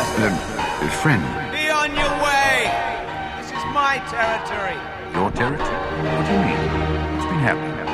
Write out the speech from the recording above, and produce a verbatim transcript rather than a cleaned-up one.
Uh, friend. Be on your way! This is my territory. Your territory? What do you mean? What's been happening?